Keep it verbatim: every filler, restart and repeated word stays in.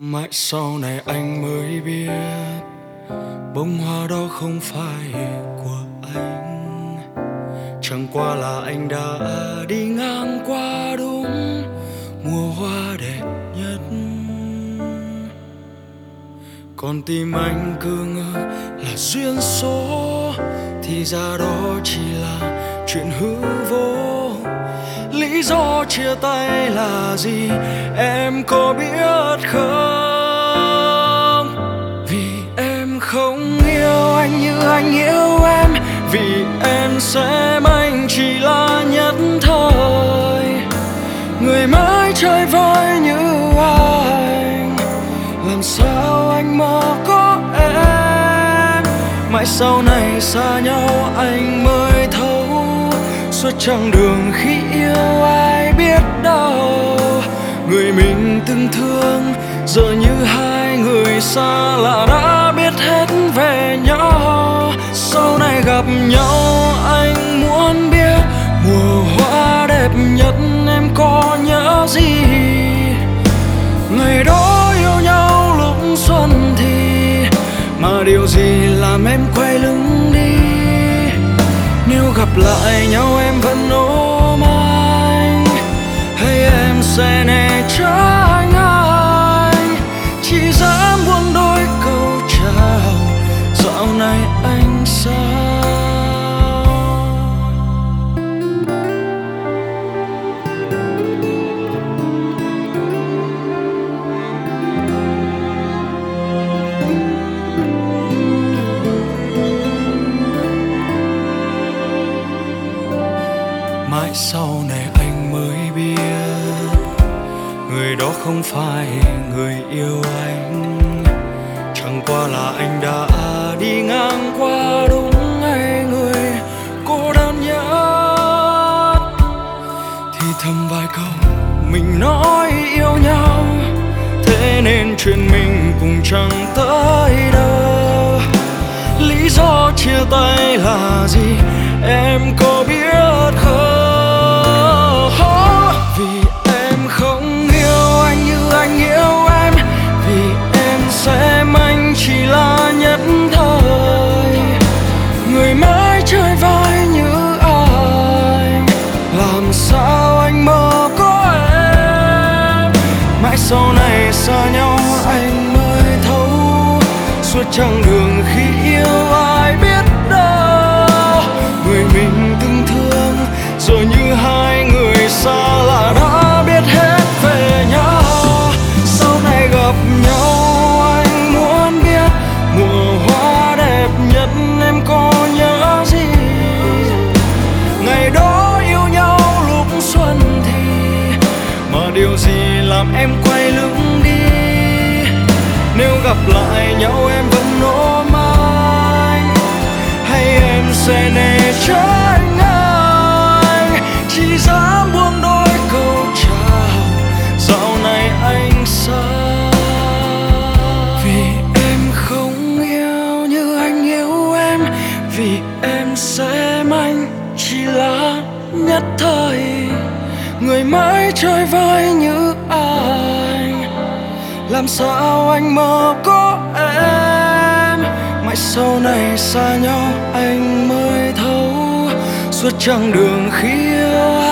Mãi sau này anh mới biết bông hoa đó không phải của anh, chẳng qua là anh đã đi ngang qua đúng mùa hoa đẹp nhất. Còn tim anh cứ ngỡ là duyên số, thì ra đó chỉ là chuyện hư vô. Lý do chia tay là gì em có biết không? Vì em không yêu anh như anh yêu em, vì em xem anh chỉ là nhất thời. Người mới chơi vơi như anh, làm sao anh mơ có em. Mãi sau này xa nhau anh mới thấu, suốt chặng đường khi yêu ai biết đâu. Người mình từng thương giờ như hai người xa lạ đã biết hết về nhau. Sau này gặp nhau anh muốn biết mùa hoa đẹp nhất em có nhớ gì. Ngày đó yêu nhau lúc xuân thì mà điều gì làm em quay lưng đi. Nếu gặp lại nhau em vẫn ôm anh, hay em sẽ né tránh anh, chỉ dám buông đôi câu chào dạo này anh sao. Mãi sau này anh mới biết người đó không phải người yêu anh, chẳng qua là anh đã đi ngang qua đúng ngày người cô đơn nhất. Thì thầm vài câu mình nói yêu nhau, thế nên chuyện mình cùng chẳng tới đâu. Lý do chia tay là gì em có biết không? Vì em không yêu anh như anh yêu em, vì em xem anh chỉ là nhất thời. Người mới chơi vơi như anh, làm sao anh mơ có em. Mãi sau này xa nhau anh mới thấu, suốt chặng đường khi yêu ai biết đâu. Người mình từng thương rồi như hai người xa lạ đã biết hết về nhau. Sau này gặp nhau anh muốn biết mùa hoa đẹp nhất em có nhớ gì. Ngày đó yêu nhau lúc xuân thì mà điều gì làm em quay lưng đi. Nếu gặp lại nhau em vẫn ôm anh, hay em sẽ né tránh anh, chỉ dám buông đôi câu chào dạo này anh sao. Vì em không yêu như anh yêu em, vì em xem anh chỉ là nhất thời. Người mới chơi vơi như anh, làm sao anh mơ có em. Mãi sau này xa nhau anh mới thấu, suốt chặng đường khi yêu